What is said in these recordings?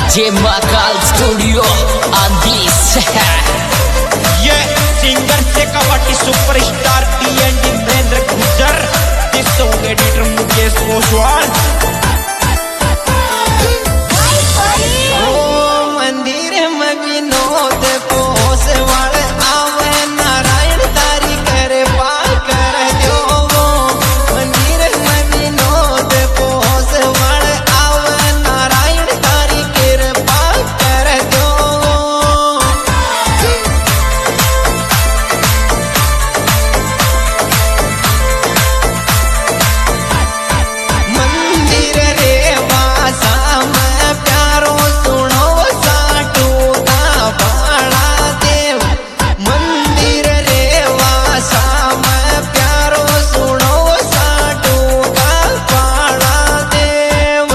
DJ Mahakal Studio on this. ये singer से kabaddi superstar D Mahendra Gurjar, this song editor Mukesh Oswal. ओ मंदिर में विनोद पोसवाल आवे नारायण तारी करे पार कर दो। मंदिर में विनोद पोसवाल आवे नारायण तारी करे पार कर दो। मंदिर रे वासा में प्यारो सुनो साटू का बाड़ा देव। मंदिर रे वासा में प्यारो सुनो साटू का बाड़ा देव।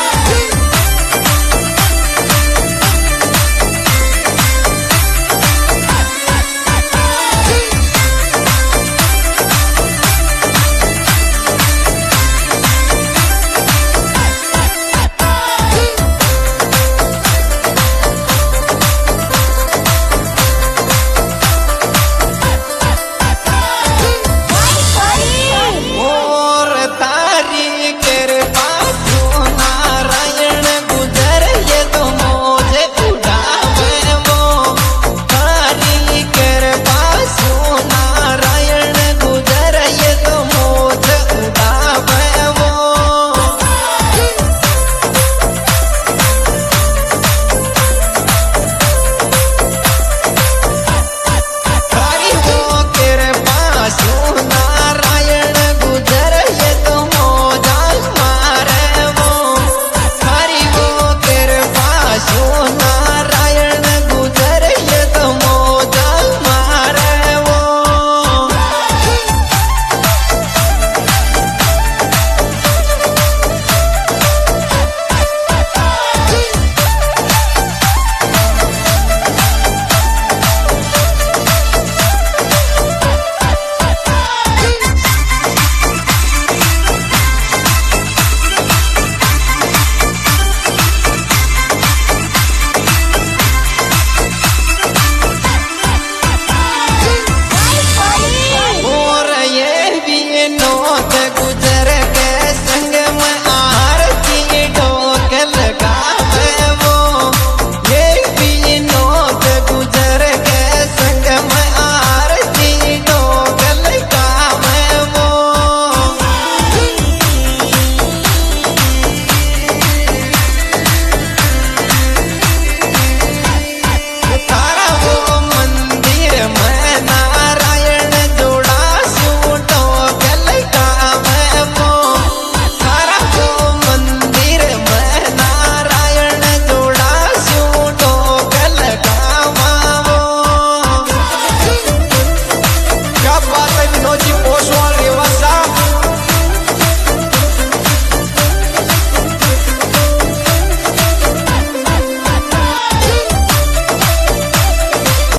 और तारी कृपा सो नारायण गुजर ये तो मोझे उड़ावे वो। तारी कृपा सो नारायण गुजर ये तो मोझे उड़ावे वो। तारी वो कृपा सो नारायण गुजर ये तो मोजा मारे वो। तारी वो कृपा सो नारायण गुजर ये तो मोजा मारे वो। और ये भी नौत गुजर